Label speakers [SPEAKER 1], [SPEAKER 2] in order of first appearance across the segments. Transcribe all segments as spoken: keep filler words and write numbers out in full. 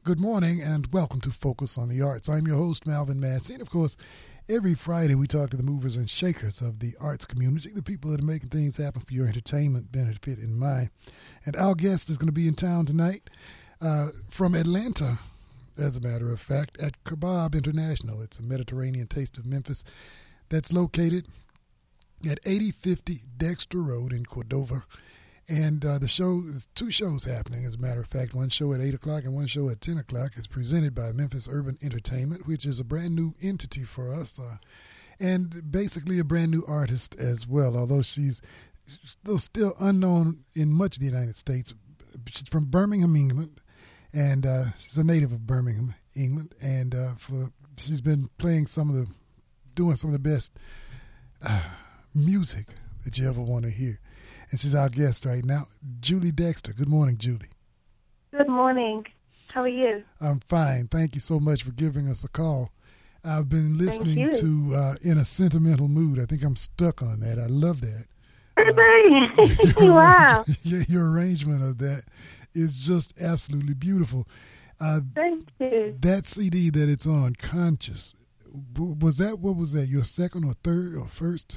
[SPEAKER 1] Good morning and welcome to Focus on the Arts. I'm your host, Malvin Massey. And of course, every Friday we talk to the movers and shakers of the arts community, the people that are making things happen for your entertainment benefit in mind. And our guest is going to be in town tonight uh, from Atlanta, as a matter of fact, at Kebab International. It's a Mediterranean taste of Memphis that's located at eighty fifty Dexter Road in Cordova. And uh, the show, there's two shows happening, as a matter of fact. One show at eight o'clock and one show at ten o'clock is presented by Memphis Urban Entertainment, which is a brand new entity for us, uh, and basically a brand new artist as well, although she's still, still unknown in much of the United States. She's from Birmingham, England, and uh, she's a native of Birmingham, England, and uh, for she's been playing some of the, doing some of the best uh, music that you ever want to hear. And she's our guest right now, Julie Dexter. Good morning, Julie.
[SPEAKER 2] Good morning. How are you?
[SPEAKER 1] I'm fine. Thank you so much for giving us a call. I've been listening to uh, In a Sentimental Mood. I think I'm stuck on that. I love that.
[SPEAKER 2] Uh,
[SPEAKER 1] your
[SPEAKER 2] wow.
[SPEAKER 1] Your, your arrangement of that is just absolutely beautiful. Uh,
[SPEAKER 2] Thank you.
[SPEAKER 1] That C D that it's on, Conscious, was that, what was that, your second or third or first?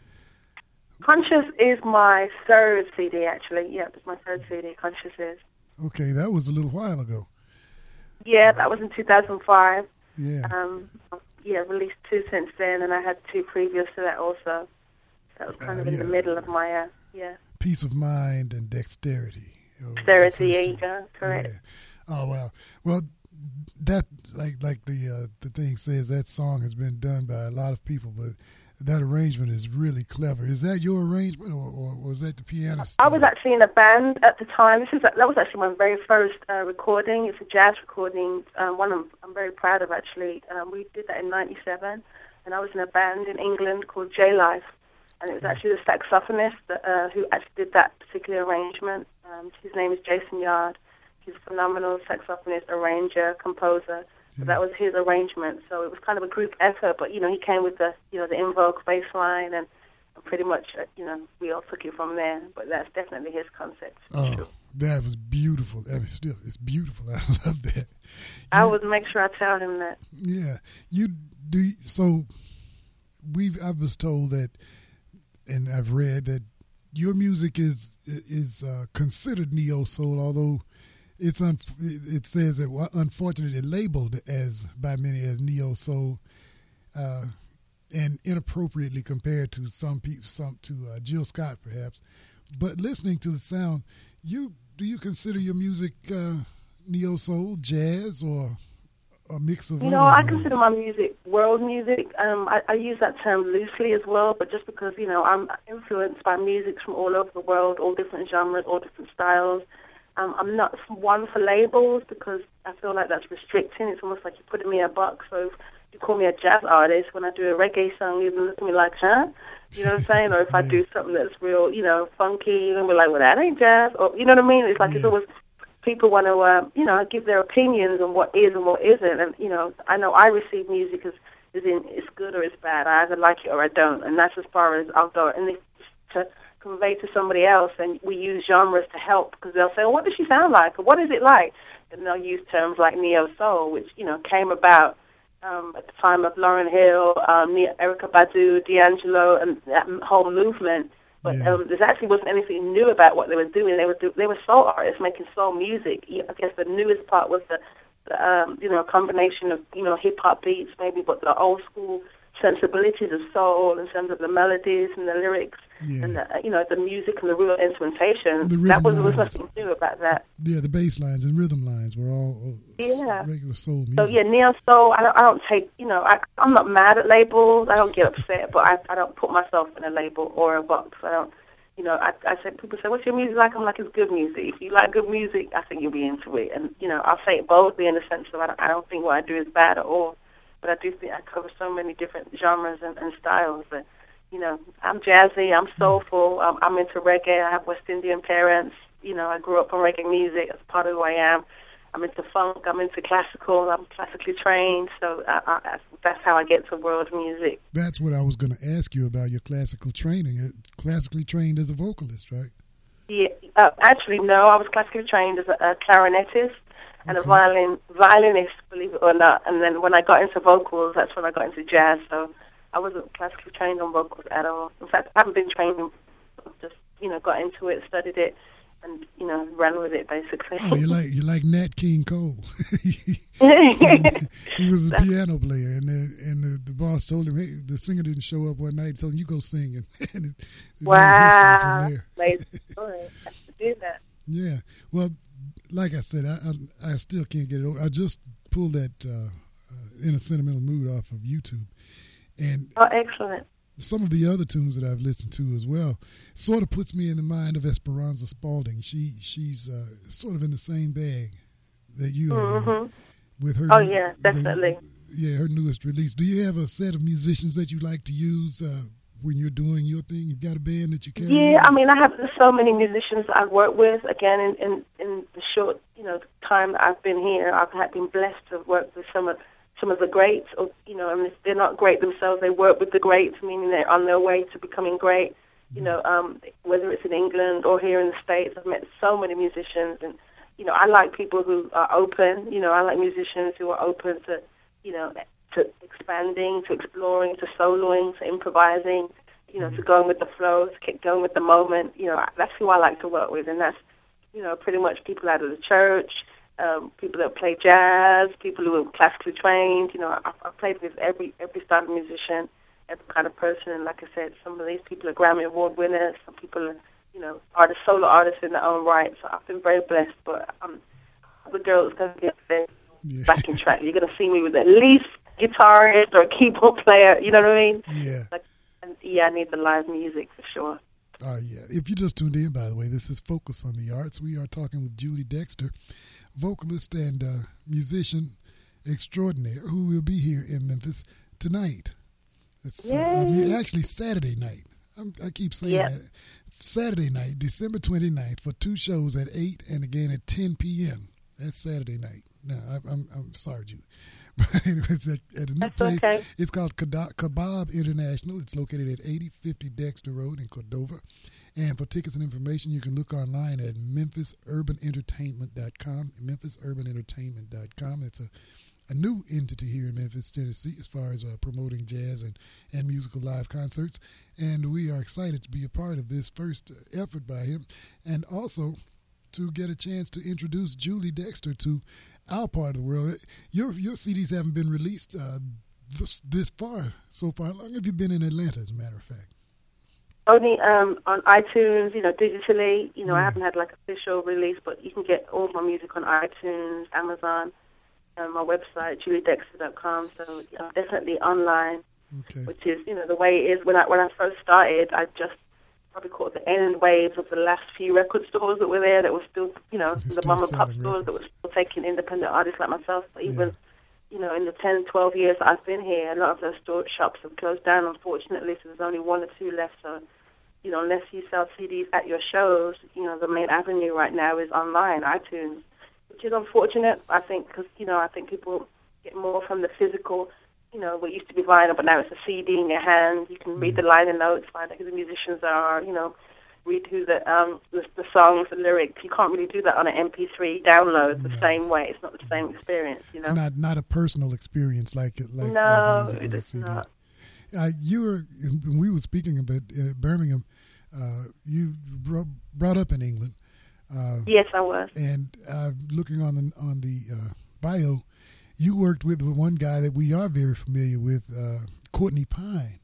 [SPEAKER 2] Conscious is my third C D, actually. Yeah, it's my third C D, Conscious is.
[SPEAKER 1] Okay, that was a little while ago.
[SPEAKER 2] Yeah, that was in two thousand five.
[SPEAKER 1] Yeah.
[SPEAKER 2] Um, yeah, released two since then, and I had two previous to that also. That was kind uh, of in yeah. the middle of my, uh, yeah.
[SPEAKER 1] Peace of Mind and Dexterity.
[SPEAKER 2] Dexterity, there you go, correct.
[SPEAKER 1] Yeah. Oh, wow. Well, that, like like the uh, the thing says, that song has been done by a lot of people, but that arrangement is really clever. Is that your arrangement, or, or was that the pianist?
[SPEAKER 2] I was actually in a band at the time. This is that was actually my very first uh, recording. It's a jazz recording, um, one I'm, I'm very proud of, actually. Um, we did that in ninety-seven, and I was in a band in England called J-Life, and it was actually the saxophonist that, uh, who actually did that particular arrangement. Um, his name is Jason Yard. He's a phenomenal saxophonist, arranger, composer. So that was his arrangement. So it was kind of a group effort, but, you know, he came with the, you know, the invoke bass line, and pretty much, uh, you know, we all took it from there. But that's definitely his concept.
[SPEAKER 1] Oh, sure. That was beautiful. That is still, it's beautiful. I love that. You,
[SPEAKER 2] I would make sure I tell him that.
[SPEAKER 1] Yeah. You do, so we've, I was told that, and I've read that your music is, is uh, considered neo-soul, although It's un- it says that unfortunately labeled as by many as neo soul, uh, and inappropriately compared to some people, some to uh, Jill Scott perhaps. But listening to the sound, you do you consider your music uh, neo soul, jazz, or a mix of?
[SPEAKER 2] You know, I consider my music world music. Um, I, I use that term loosely as well, but just because you know I'm influenced by music from all over the world, all different genres, all different styles. Um, I'm not one for labels because I feel like that's restricting. It's almost like you're putting me in a box. So if you call me a jazz artist, when I do a reggae song, you're going to look at me like, huh? You know what I'm saying? Or if I do something that's real, you know, funky, you're going to be like, well, that ain't jazz. Or, you know what I mean? It's like yeah. it's always people want to, uh, you know, give their opinions on what is and what isn't. And, you know, I know I receive music as, as in it's good or it's bad. I either like it or I don't. And that's as far as I'll go. And if, to convey to somebody else, and we use genres to help because they'll say, well, what does she sound like? Or what is it like? And they'll use terms like neo-soul, which, you know, came about um, at the time of Lauryn Hill, um, Erykah Badu, D'Angelo, and that whole movement. But yeah. um, there actually wasn't anything new about what they were doing. They were do- they were soul artists making soul music. I guess the newest part was the, the um, you know, a combination of, you know, hip-hop beats maybe, but the old school sensibilities of soul in terms of the melodies and the lyrics yeah. and the, you know, the music and the real instrumentation. That was, was nothing new about that.
[SPEAKER 1] Yeah, the bass lines and rhythm lines were all yeah. regular soul music.
[SPEAKER 2] So yeah, neo soul. I don't, I don't take, you know, I, I'm not mad at labels. I don't get upset, but I, I don't put myself in a label or a box. I don't, you know, I, I say people say, "What's your music like?" I'm like, "It's good music. If you like good music, I think you'll be into it." And you know, I'll say it boldly in the sense of I don't, I don't think what I do is bad at all. But I do think I cover so many different genres and, and styles that, you know, I'm jazzy, I'm soulful, I'm, I'm into reggae, I have West Indian parents, you know, I grew up on reggae music, that's part of who I am. I'm into funk, I'm into classical, I'm classically trained, so I, I, that's how I get to world music.
[SPEAKER 1] That's what I was going to ask you about, your classical training. Classically trained as a vocalist, right?
[SPEAKER 2] Yeah, uh, actually, no, I was classically trained as a, a clarinetist. and
[SPEAKER 1] okay.
[SPEAKER 2] a violin violinist, believe it or not. And then when I got into vocals, that's when I got into jazz. So I wasn't classically trained on vocals at all. In fact, I haven't been trained. Just you know, got into it, studied it, and you know, ran with it basically.
[SPEAKER 1] Oh, you like you like Nat King Cole. he, he was a piano player, and the and the, the boss told him, hey, the singer didn't show up one night, told him, you go sing, and, and it, it
[SPEAKER 2] wow,
[SPEAKER 1] made history from there.
[SPEAKER 2] I have to do that.
[SPEAKER 1] Yeah, well, like I said, I, I I still can't get it over. I just pulled that uh, uh, "In a Sentimental Mood" off of YouTube, and
[SPEAKER 2] oh, excellent.
[SPEAKER 1] Some of the other tunes that I've listened to as well sort of puts me in the mind of Esperanza Spalding. She she's uh, sort of in the same bag that you are
[SPEAKER 2] mm-hmm.
[SPEAKER 1] in with her.
[SPEAKER 2] Oh yeah, definitely.
[SPEAKER 1] The, yeah, her newest release. Do you have a set of musicians that you like to use uh, when you're doing your thing? You've got a band that you carry?
[SPEAKER 2] Yeah,
[SPEAKER 1] with?
[SPEAKER 2] I mean, I have so many musicians I've worked with. Again, in, in in the short you know time that I've been here, I've had been blessed to have worked with some of. some of the greats, or, you know, and if they're not great themselves, they work with the greats, meaning they're on their way to becoming great, you know, um, whether it's in England or here in the States. I've met so many musicians, and, you know, I like people who are open, you know, I like musicians who are open to, you know, to expanding, to exploring, to soloing, to improvising, you know, to going with the flow, to keep going with the moment. You know, that's who I like to work with, and that's, you know, pretty much people out of the church, Um, people that play jazz, people who are classically trained. You know, I've, I've played with every every style of musician, every kind of person. And like I said, some of these people are Grammy Award winners. Some people are, you know, artists, solo artists in their own right. So I've been very blessed. But um, the girl is going to get there
[SPEAKER 1] Yeah.
[SPEAKER 2] backing track. You're going to see me with at least a guitarist or a keyboard player. You know what I mean?
[SPEAKER 1] Yeah.
[SPEAKER 2] Like, and yeah, I need the live music for sure.
[SPEAKER 1] Uh, yeah. If you just tuned in, by the way, this is Focus on the Arts. We are talking with Julie Dexter, vocalist and uh, musician extraordinaire, who will be here in Memphis tonight. It's uh, I mean, actually Saturday night. I'm, I keep saying
[SPEAKER 2] Yep.
[SPEAKER 1] that. Saturday night, December twenty-ninth, for two shows at eight and again at ten p.m. That's Saturday night. No, I, I'm I'm sorry, Julie. But anyways, at, at a new
[SPEAKER 2] That's
[SPEAKER 1] place.
[SPEAKER 2] okay.
[SPEAKER 1] It's called Kada- Kebab International. It's located at eighty fifty Dexter Road in Cordova. And for tickets and information, you can look online at memphis urban entertainment dot com, memphis urban entertainment dot com. It's a, a new entity here in Memphis, Tennessee, as far as uh, promoting jazz and, and musical live concerts. And we are excited to be a part of this first uh, effort by him, and also to get a chance to introduce Julie Dexter to our part of the world. Your your C Ds haven't been released uh, this, this far so far. How long have you been in Atlanta, as a matter of fact?
[SPEAKER 2] Only um, on iTunes, you know, digitally. You know,
[SPEAKER 1] Yeah.
[SPEAKER 2] I haven't had like official release, but you can get all my music on iTunes, Amazon, and my website, julie dexter dot com. So you know, definitely online,
[SPEAKER 1] Okay.
[SPEAKER 2] which is, you know, the way it is. When I when I first started, I just probably caught the end waves of the last few record stores that were there that were still, you know, the
[SPEAKER 1] Still
[SPEAKER 2] mom and pop
[SPEAKER 1] selling
[SPEAKER 2] stores
[SPEAKER 1] records.
[SPEAKER 2] that were still taking independent artists like myself. But even,
[SPEAKER 1] Yeah.
[SPEAKER 2] you know, in the ten, twelve years that I've been here, a lot of those store shops have closed down, unfortunately, so there's only one or two left. So, you know, unless you sell C Ds at your shows, you know, the main avenue right now is online, iTunes, which is unfortunate, I think, because, you know, I think people get more from the physical, you know, what used to be vinyl, but now it's a C D in your hand. You can read the liner notes, find out who the musicians are, you know, read who the um the, the songs, the lyrics. You can't really do that on an M P three download the
[SPEAKER 1] No.
[SPEAKER 2] same way. It's not the same experience, you know.
[SPEAKER 1] It's not not a personal experience like it like,
[SPEAKER 2] No,
[SPEAKER 1] like music on a
[SPEAKER 2] it's
[SPEAKER 1] C D.
[SPEAKER 2] not.
[SPEAKER 1] Uh, you were when we were speaking about uh, Birmingham. Uh, you bro- brought up in England. Uh,
[SPEAKER 2] Yes, I was.
[SPEAKER 1] And uh, looking on the on the uh, bio, you worked with one guy that we are very familiar with, uh, Courtney Pine.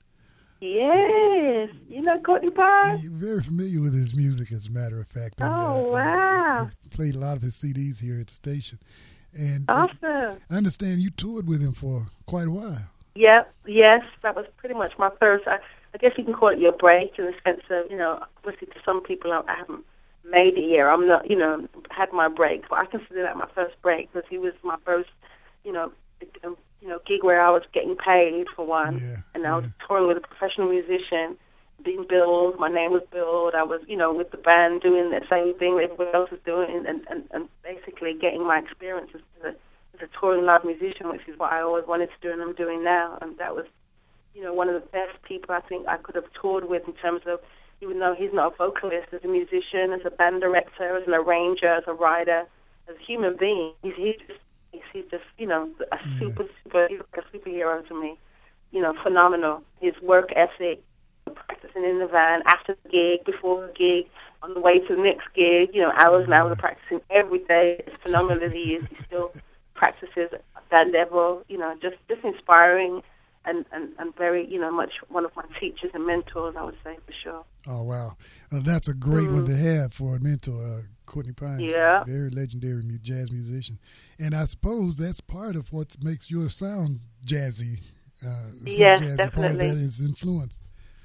[SPEAKER 2] Yes, you know Courtney Pine.
[SPEAKER 1] You're very familiar with his music, as a matter of fact. And,
[SPEAKER 2] Oh,
[SPEAKER 1] uh,
[SPEAKER 2] wow.
[SPEAKER 1] I've played a lot of his C Ds here at the station. And
[SPEAKER 2] Awesome.
[SPEAKER 1] I understand you toured with him for quite a while.
[SPEAKER 2] Yeah, yes, that was pretty much my first. I, I guess you can call it your break in the sense of, you know, obviously to some people I, I haven't made it yet. I'm not, you know, had my break, but I consider that my first break because he was my first, you know, um, you know, gig where I was getting paid for one,
[SPEAKER 1] Yeah,
[SPEAKER 2] and I was
[SPEAKER 1] yeah.
[SPEAKER 2] touring with a professional musician, being billed. My name was billed. I was, you know, with the band doing the same thing that everyone else was doing, and, and, and basically getting my experience as a, as a touring live musician, which is what I always wanted to do and I'm doing now. And that was, you know, one of the best people I think I could have toured with in terms of, even though he's not a vocalist, as a musician, as a band director, as an arranger, as a writer, as a human being, he's, he's just, he's, he's just, you know, a
[SPEAKER 1] Yeah.
[SPEAKER 2] super, super, he's like a superhero to me. You know, phenomenal. His work ethic, practicing in the van, after the gig, before the gig, on the way to the next gig, you know, hours and hours of practicing every day. It's phenomenal that he is. He still practices at that level, you know, just, just inspiring and, and, and very, you know, much one of my teachers and mentors, I would say, for sure.
[SPEAKER 1] Oh, wow. Uh, that's a great
[SPEAKER 2] Mm.
[SPEAKER 1] one to have for a mentor, uh, Courtney Pine.
[SPEAKER 2] Yeah.
[SPEAKER 1] Very legendary mu- jazz musician. And I suppose that's part of what makes your sound jazzy. Uh, so
[SPEAKER 2] Yes,
[SPEAKER 1] jazzy. Part of
[SPEAKER 2] definitely.
[SPEAKER 1] that is influence.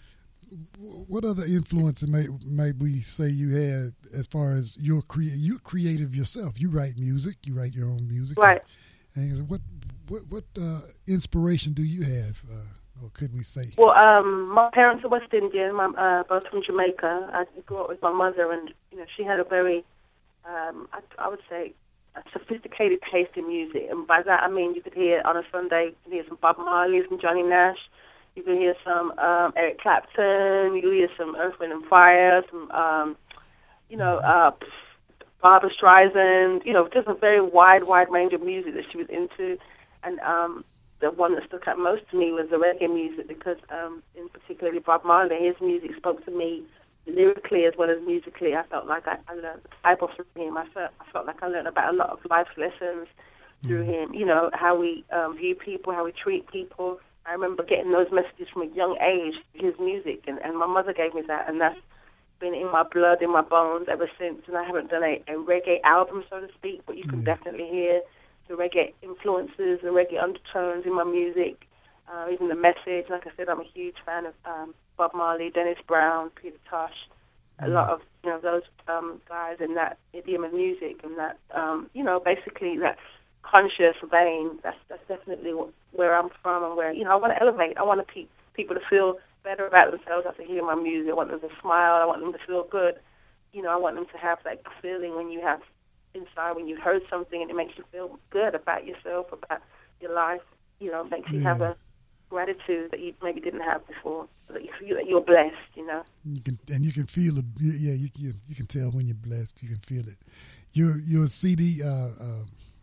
[SPEAKER 1] W- What other influence may, may we say you had as far as your crea- you're creative yourself? You write music. You write your own music.
[SPEAKER 2] Right.
[SPEAKER 1] And what what what uh, inspiration do you have, uh, or could we say?
[SPEAKER 2] Well, um, my parents are West Indian, my, uh, both from Jamaica. I grew up with my mother, and you know, she had a very, um, I, I would say, a sophisticated taste in music. And by that I mean you could hear on a Sunday, you could hear some Bob Marley, some Johnny Nash, you could hear some um, Eric Clapton, you could hear some Earth, Wind and Fire, some, um, you know, uh, Barbra Streisand. You know, just a very wide, wide range of music that she was into. And um, the one that stuck out most to me was the reggae music because, um, in particularly Bob Marley, his music spoke to me lyrically as well as musically. I felt like I, I learned the Bible from him. I felt, I felt like I learned about a lot of life lessons through him. You know, how we um, view people, how we treat people. I remember getting those messages from a young age, his music, and, and my mother gave me that, and that's been in my blood, in my bones ever since. And I haven't done a, a reggae album, so to speak, but you can
[SPEAKER 1] Yeah.
[SPEAKER 2] definitely hear the reggae influences, the reggae undertones in my music, uh, even the message. Like I said, I'm a huge fan of um, Bob Marley, Dennis Brown, Peter Tosh, a lot of, you know, those um, guys in that idiom of music and that, um, you know, basically that conscious vein. That's that's definitely wh- where I'm from and where, you know, I want to elevate. I want to pe- people to feel better about themselves after hearing my music. I want them to smile. I want them to feel good. You know, I want them to have that feeling when you have inside, when you heard something and it makes you feel good about yourself, about your life. You know, it makes you
[SPEAKER 1] Yeah.
[SPEAKER 2] have a gratitude that you maybe didn't have before, so that you feel that you're blessed, you know.
[SPEAKER 1] You can and you can feel it. Yeah, you you, you can tell when you're blessed. You can feel it. Your your C D uh, uh,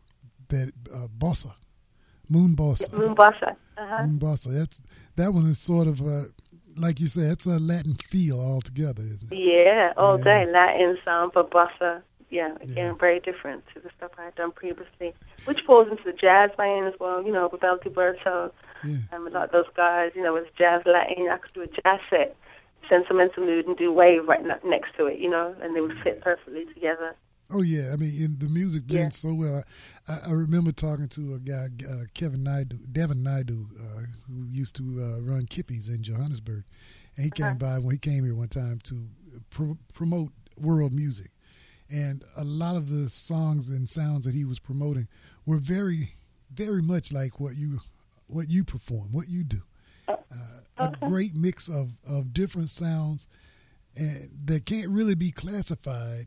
[SPEAKER 1] that uh, Bossa, Moon Bossa,
[SPEAKER 2] Mombasa. Uh-huh.
[SPEAKER 1] Moon Bossa. That's that one is sort of uh, like you said. It's a Latin feel altogether, isn't it?
[SPEAKER 2] Yeah, all
[SPEAKER 1] Yeah.
[SPEAKER 2] day. Latin, samba, bossa. Yeah, again,
[SPEAKER 1] Yeah.
[SPEAKER 2] very different to the stuff I had done previously, which falls into the jazz vein as well, you know, with El Gilberto
[SPEAKER 1] Yeah.
[SPEAKER 2] and a lot of those guys, you know, with jazz Latin. I could do a jazz set, sentimental mood, and do wave right ne- next to it, you know, and they would fit perfectly together.
[SPEAKER 1] Oh yeah, I mean, in the music blends so well. I, I remember talking to a guy, uh, Kevin Naidu, Devin Naidu, uh, who used to uh, run Kippies in Johannesburg, and he came
[SPEAKER 2] Uh-huh.
[SPEAKER 1] by when he came here one time to pro- promote world music, and a lot of the songs and sounds that he was promoting were very, very much like what you, what you perform, what you do. Uh, a
[SPEAKER 2] Okay.
[SPEAKER 1] great mix of, of different sounds, and that can't really be classified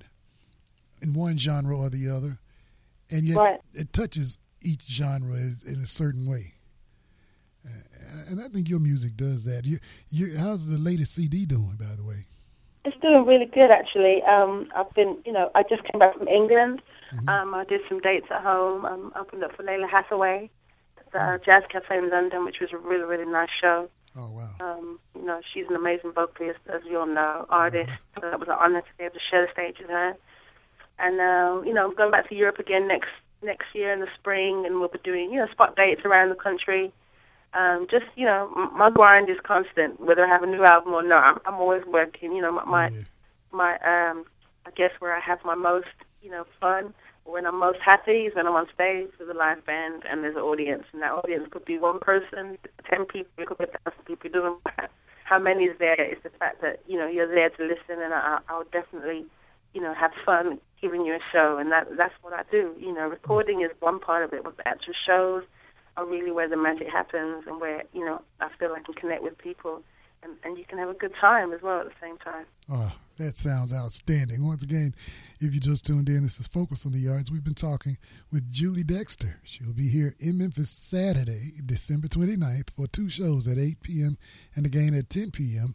[SPEAKER 1] in one genre or the other, and yet
[SPEAKER 2] Right.
[SPEAKER 1] it touches each genre is- in a certain way. Uh, and I think your music does that. You, you, how's the latest C D doing, by the way?
[SPEAKER 2] It's doing really good, actually. Um, I've been, you know, I just came back from England.
[SPEAKER 1] Mhm.
[SPEAKER 2] Um, I did some dates at home. Um, opened up for Layla Hathaway at the uh, Jazz Cafe in London, which was a really, really nice show.
[SPEAKER 1] Oh wow!
[SPEAKER 2] Um, you know, she's an amazing vocalist, as you all know, artist. So that was an honor to be able to share the stage with her. And, uh, you know, I'm going back to Europe again next next year in the spring, and we'll be doing, you know, spot dates around the country. Um, just, you know, m- my grind is constant, whether I have a new album or not. I'm, I'm always working. You know, my, my,
[SPEAKER 1] Yeah.
[SPEAKER 2] my um, I guess where I have my most, you know, fun, when I'm most happy is when I'm on stage with a live band and there's an audience. And that audience could be one person, ten people, it could be a thousand people. It doesn't matter how many is there. It's the fact that, you know, you're there to listen, and I, I'll definitely, you know, have fun giving you a show. And that that's what I do. You know, recording is one part of it, but the actual shows are really where the magic happens and where, you know, I feel I can connect with people. And, and you can have a good time as well at the same time.
[SPEAKER 1] Oh, that sounds outstanding. Once again, if you just tuned in, this is Focus on the Yards. We've been talking with Julie Dexter. She'll be here in Memphis Saturday, December twenty-ninth, for two shows at eight p.m. and again at ten p.m.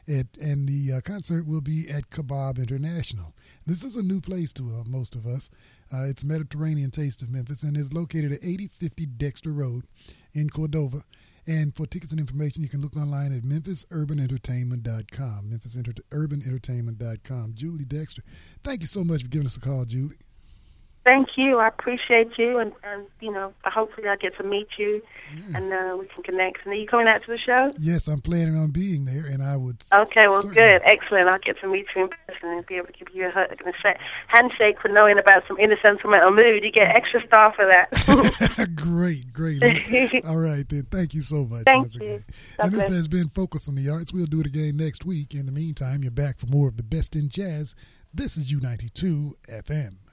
[SPEAKER 1] It, and the uh, concert will be at Kebab International. This is a new place to uh, most of us. Uh, it's Mediterranean Taste of Memphis, and is located at eighty fifty Dexter Road in Cordova. And for tickets and information, you can look online at memphis urban entertainment dot com, memphis urban entertainment dot com. Julie Dexter, thank you so much for giving us a call, Julie.
[SPEAKER 2] Thank you. I appreciate you, and, and you know, hopefully I get to meet you, yeah. and uh, we can connect. And are you coming out to the show?
[SPEAKER 1] Yes, I'm planning on being there, and I would.
[SPEAKER 2] Okay, well, good, excellent. I'll get to meet you in person and be able to give you a hug and a handshake for knowing about some inner sentimental mood. You get extra star for that.
[SPEAKER 1] Great, great. All right, then. Thank you so much.
[SPEAKER 2] Thank you.
[SPEAKER 1] Again. And this has been Focus on the Arts. We'll do it again next week. In the meantime, you're back for more of the best in jazz. This is U ninety-two F M.